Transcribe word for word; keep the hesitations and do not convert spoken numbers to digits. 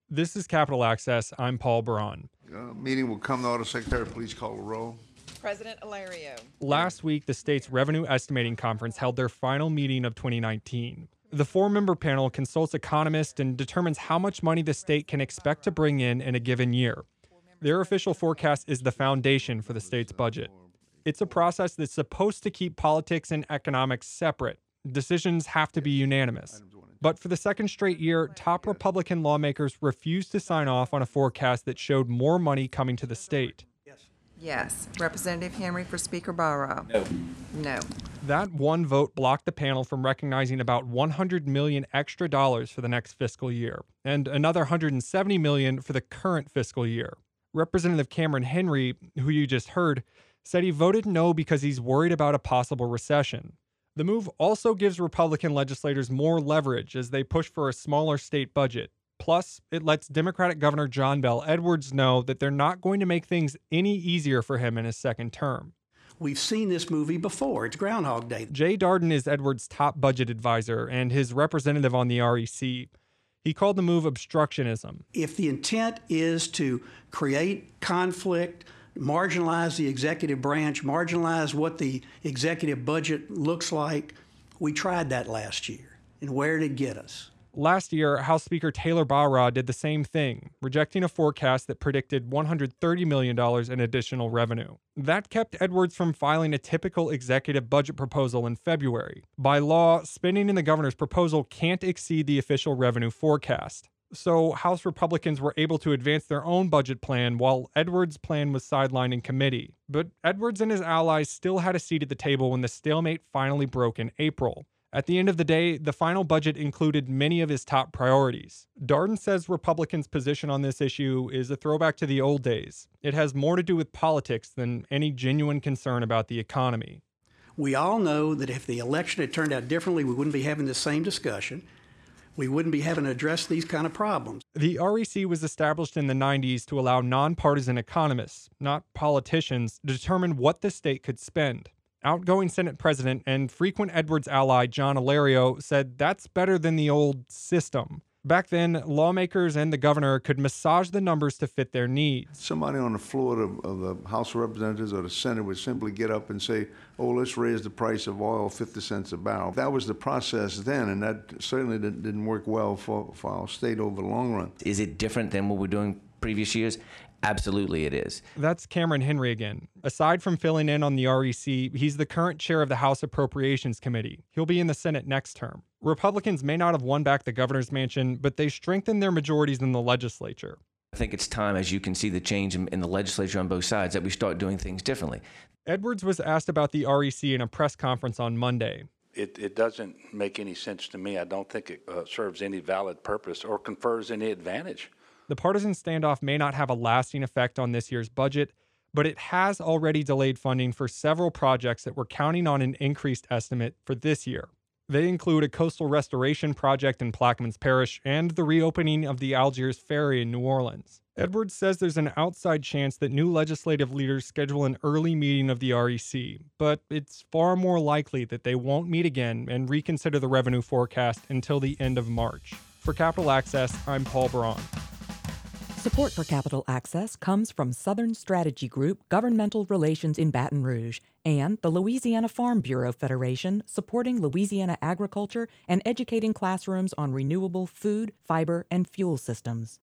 This is Capitol Access. I'm Paul Braun. Uh, meeting will come to order. Secretary of Police call the roll. President Ilario. Last week, the state's Revenue Estimating Conference held their final meeting of twenty nineteen. The four-member panel consults economists and determines how much money the state can expect to bring in in a given year. Their official forecast is the foundation for the state's budget. It's a process that's supposed to keep politics and economics separate. Decisions have to be unanimous. But for the second straight year, top Republican lawmakers refused to sign off on a forecast that showed more money coming to the state. Yes. Representative Henry for Speaker Barrow. No. No. That one vote blocked the panel from recognizing about one hundred million dollars extra dollars for the next fiscal year, and another one hundred seventy million dollars for the current fiscal year. Representative Cameron Henry, who you just heard, said he voted no because he's worried about a possible recession. The move also gives Republican legislators more leverage as they push for a smaller state budget. Plus, it lets Democratic Governor John Bel Edwards know that they're not going to make things any easier for him in his second term. We've seen this movie before. It's Groundhog Day. Jay Darden is Edwards' top budget advisor and his representative on the R E C. He called the move obstructionism. If the intent is to create conflict, marginalize the executive branch, marginalize what the executive budget looks like, we tried that last year. And where did it get us? Last year, House Speaker Taylor Barra did the same thing, rejecting a forecast that predicted one hundred thirty million dollars in additional revenue. That kept Edwards from filing a typical executive budget proposal in February. By law, spending in the governor's proposal can't exceed the official revenue forecast. So House Republicans were able to advance their own budget plan while Edwards' plan was sidelined in committee. But Edwards and his allies still had a seat at the table when the stalemate finally broke in April. At the end of the day, the final budget included many of his top priorities. Darden says Republicans' position on this issue is a throwback to the old days. It has more to do with politics than any genuine concern about the economy. We all know that if the election had turned out differently, we wouldn't be having the same discussion. We wouldn't be having to address these kind of problems. The R E C was established in the nineties to allow nonpartisan economists, not politicians, to determine what the state could spend. Outgoing Senate President and frequent Edwards ally John Ilario said that's better than the old system. Back then, lawmakers and the governor could massage the numbers to fit their needs. Somebody on the floor of, of the House of Representatives or the Senate would simply get up and say, oh, let's raise the price of oil fifty cents a barrel. That was the process then, and that certainly didn't, didn't work well for, for our state over the long run. Is it different than what we're doing previous years? Absolutely it is. That's Cameron Henry again. Aside from filling in on the R E C, he's the current chair of the House Appropriations Committee. He'll be in the Senate next term. Republicans may not have won back the governor's mansion, but they strengthened their majorities in the legislature. I think it's time, as you can see the change in, in the legislature on both sides, that we start doing things differently. Edwards was asked about the R E C in a press conference on Monday. It, it doesn't make any sense to me. I don't think it uh, serves any valid purpose or confers any advantage. The partisan standoff may not have a lasting effect on this year's budget, but it has already delayed funding for several projects that were counting on an increased estimate for this year. They include a coastal restoration project in Plaquemines Parish and the reopening of the Algiers Ferry in New Orleans. Edwards says there's an outside chance that new legislative leaders schedule an early meeting of the R E C, but it's far more likely that they won't meet again and reconsider the revenue forecast until the end of March. For Capitol Access, I'm Paul Braun. Support for Capitol Access comes from Southern Strategy Group Governmental Relations in Baton Rouge and the Louisiana Farm Bureau Federation, supporting Louisiana agriculture and educating classrooms on renewable food, fiber, and fuel systems.